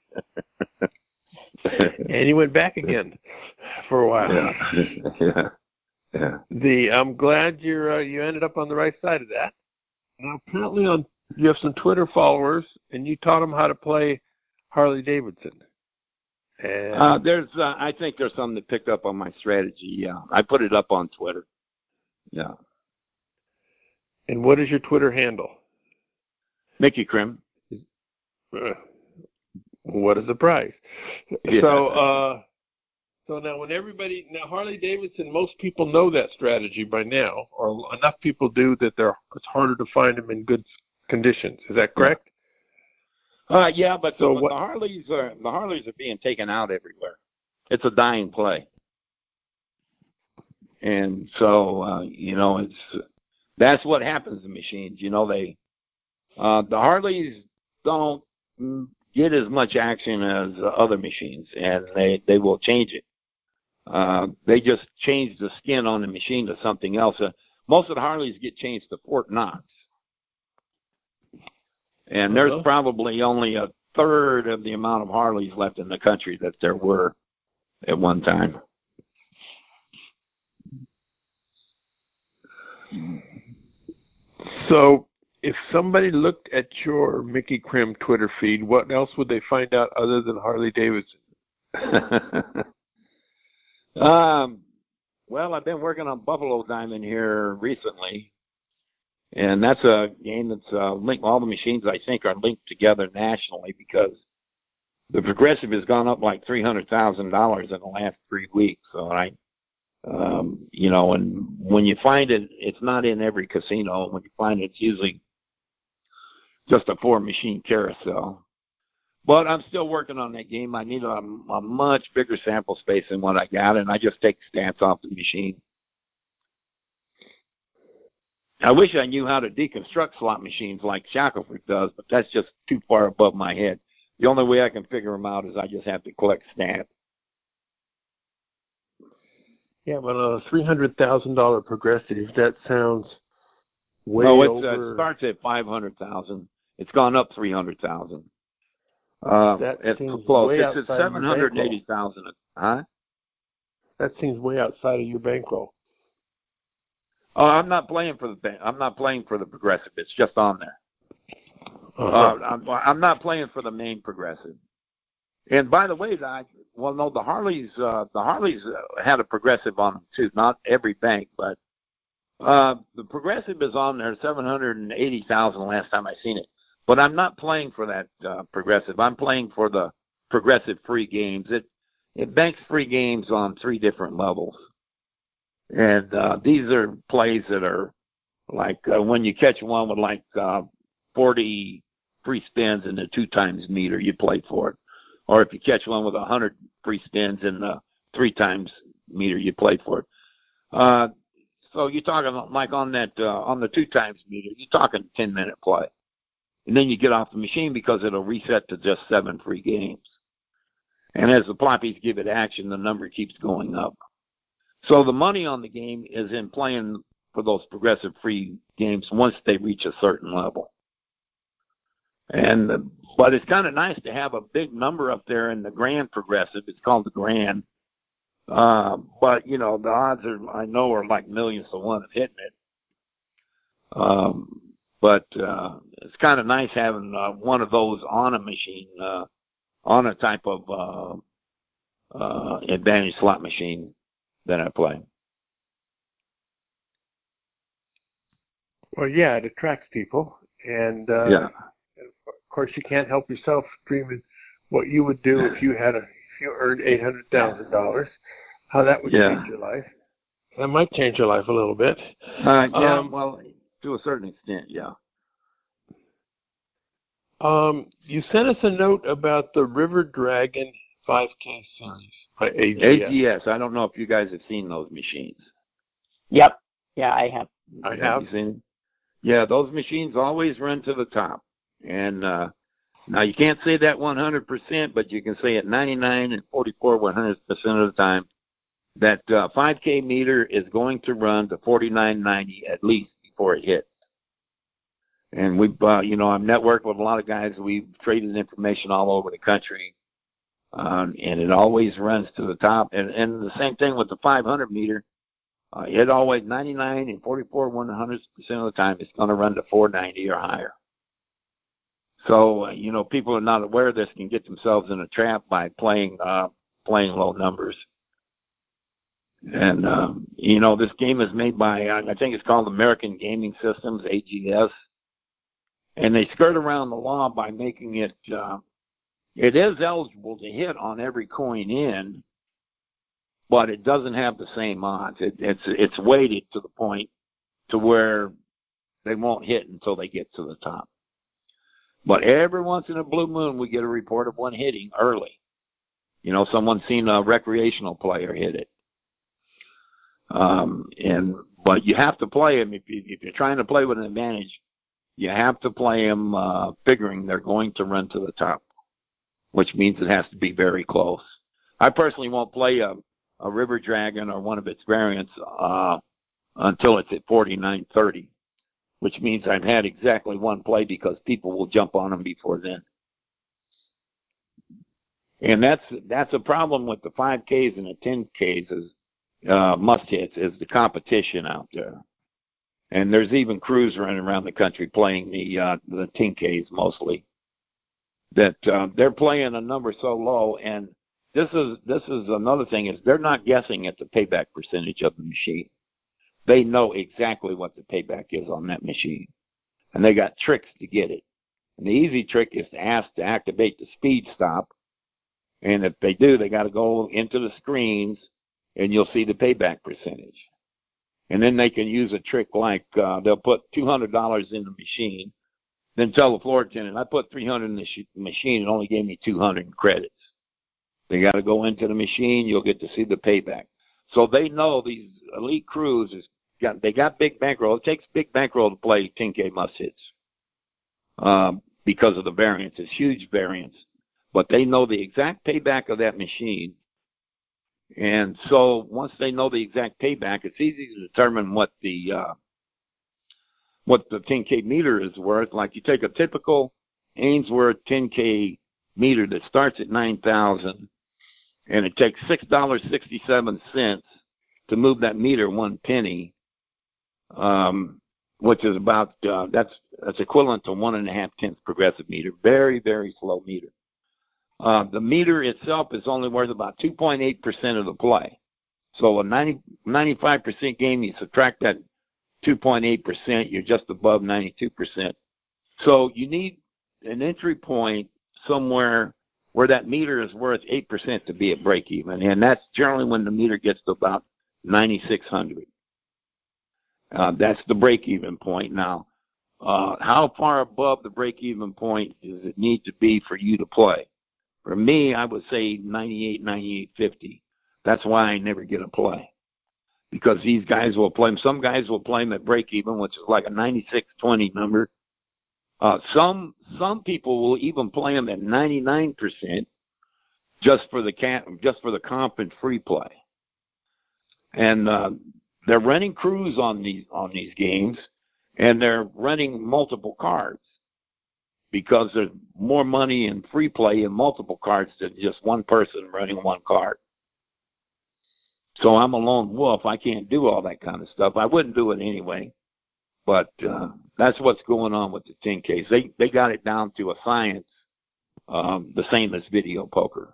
And you went back again for a while. Yeah. I'm glad you ended up on the right side of that. Now, apparently, you have some Twitter followers, and you taught them how to play Harley Davidson. And I think there's some that picked up on my strategy. Yeah, I put it up on Twitter. Yeah. And what is your Twitter handle? Mickey Krim. What a surprise. Yeah. So now Harley Davidson, most people know that strategy by now, or enough people do that it's harder to find them in good conditions. Is that correct? Yeah, but the Harleys are being taken out everywhere. It's a dying play. And so, that's what happens to machines. The Harleys don't get as much action as other machines, and they will change it. They just change the skin on the machine to something else. Most of the Harleys get changed to Fort Knox. And there's probably only a third of the amount of Harleys left in the country that there were at one time. So if somebody looked at your Mickey Krim Twitter feed, what else would they find out other than Harley Davidson? Well, I've been working on Buffalo Diamond here recently, and that's a game that's linked. All the machines, I think, are linked together nationally because the progressive has gone up like $300,000 in the last 3 weeks. So and when you find it, it's not in every casino. When you find it, it's usually just a 4-machine carousel. But I'm still working on that game. I need a much bigger sample space than what I got, and I just take stats off the machine. I wish I knew how to deconstruct slot machines like Shackelford does, but that's just too far above my head. The only way I can figure them out is I just have to collect stats. Yeah, but a $300,000 progressive, that sounds way over. It starts at $500,000. It's gone up $300,000. That seems close. Way it's at $780,000. Huh? That seems way outside of your bankroll. Oh, I'm not playing for the progressive. It's just on there. I'm not playing for the main progressive. And by the way, the Harleys had a progressive on them too. Not every bank, but the progressive is on there. $780,000 last time I seen it. But I'm not playing for that progressive. I'm playing for the progressive free games. It banks free games on 3 different levels. And these are plays that are like when you catch one with like 40 free spins in the 2 times meter, you play for it. Or if you catch one with 100 free spins in the 3 times meter, you play for it. So you're talking like on the 2 times meter, you're talking 10-minute play. And then you get off the machine because it'll reset to just 7 free games. And as the ploppies give it action, the number keeps going up. So the money on the game is in playing for those progressive free games once they reach a certain level. But it's kind of nice to have a big number up there in the grand progressive. It's called the grand. But, the odds are like millions to 1 of hitting it. But it's kind of nice having one of those on a machine, on a type of advantage slot machine that I play. Well, yeah, it attracts people. And, of course, you can't help yourself dreaming what you would do if you earned $800,000, how that would change your life. That might change your life a little bit. Well, to a certain extent, yeah. You sent us a note about the River Dragon 5K series by AGS. AGS. I don't know if you guys have seen those machines. Yep. Yeah, I have. Have you seen them? Yeah, those machines always run to the top. And now you can't say that 100%, but you can say it 99 and 44 100% of the time. That 5K meter is going to run to 49.90 at least before it hits. And we've, I've networked with a lot of guys. We've traded information all over the country, and it always runs to the top. And the same thing with the 500 meter. It always 99 and 44 100% of the time it's going to run to 490 or higher. So people are not aware of this, can get themselves in a trap by playing low numbers. And this game is made by I think it's called American Gaming Systems, AGS. And they skirt around the law by making it it is eligible to hit on every coin in, but it doesn't have the same odds. It's weighted to the point to where they won't hit until they get to the top. But every once in a blue moon, we get a report of one hitting early. You know, someone's seen a recreational player hit it. But you have to play them. If you're trying to play with an advantage, you have to play them figuring they're going to run to the top, which means it has to be very close. I personally won't play a River Dragon or one of its variants until it's at 49.30, which means I've had exactly one play because people will jump on them before then. And that's a problem with the 5Ks and the 10Ks is must-hits is the competition out there. And there's even crews running around the country playing the 10Ks mostly. That they're playing a number so low, and this is another thing is they're not guessing at the payback percentage of the machine. They know exactly what the payback is on that machine, and they got tricks to get it. And the easy trick is to ask to activate the speed stop, and if they do, they got to go into the screens, and you'll see the payback percentage. And then they can use a trick like they'll put $200 in the machine, then tell the floor attendant, I put $300 in the machine and only gave me $200 in credits. They got to go into the machine. You'll get to see the payback. So they know these elite crews they got big bankroll. It takes big bankroll to play 10K must-hits because of the variance. It's huge variance. But they know the exact payback of that machine. And so once they know the exact payback, it's easy to determine what the 10K meter is worth. Like you take a typical Ainsworth 10K meter that starts at $9,000, and it takes $6.67 to move that meter 1 penny, which is about that's equivalent to 1.5 tenths progressive meter. Very, very slow meter. The meter itself is only worth about 2.8% of the play. So a 95% game, you subtract that 2.8%, you're just above 92%. So you need an entry point somewhere where that meter is worth 8% to be at break even, and that's generally when the meter gets to about 9,600. That's the break even point. Now, how far above the break even point does it need to be for you to play? For me, I would say 98, 98.50. That's why I never get a play. Because these guys will play them. Some guys will play them at break even, which is like a 96.20 number. Some people will even play them at 99% just for the comp and free play. And they're running crews on these games, and they're running multiple cards because there's more money in free play in multiple cards than just one person running one card. So I'm a lone wolf. I can't do all that kind of stuff. I wouldn't do it anyway. But that's what's going on with the 10Ks. They got it down to a science, the same as video poker.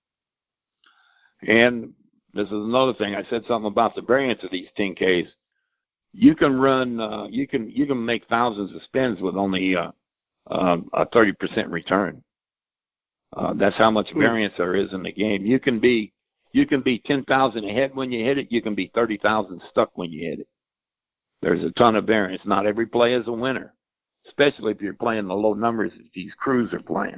And this is another thing. I said something about the variance of these 10Ks. You can run, you can make thousands of spins with only a 30% return. That's how much variance there is in the game. You can be 10,000 ahead when you hit it. You can be 30,000 stuck when you hit it. There's a ton of variance. Not every play is a winner, especially if you're playing the low numbers that these crews are playing.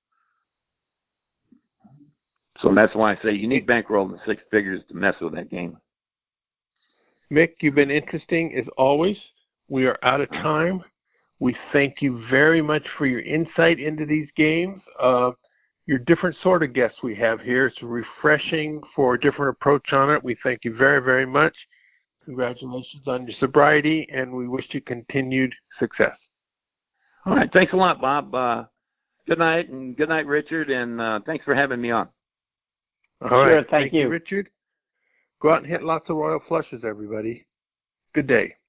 So that's why I say you need bankroll in 6 figures to mess with that game. Mick, you've been interesting as always. We are out of time. We thank you very much for your insight into these games. Your different sort of guests we have here. It's refreshing for a different approach on it. We thank you very, very much. Congratulations on your sobriety, and we wish you continued success. All right. Thanks a lot, Bob. Good night, and good night, Richard, and thanks for having me on. All right. Sure, thank you, Richard. Go out and hit lots of royal flushes, everybody. Good day.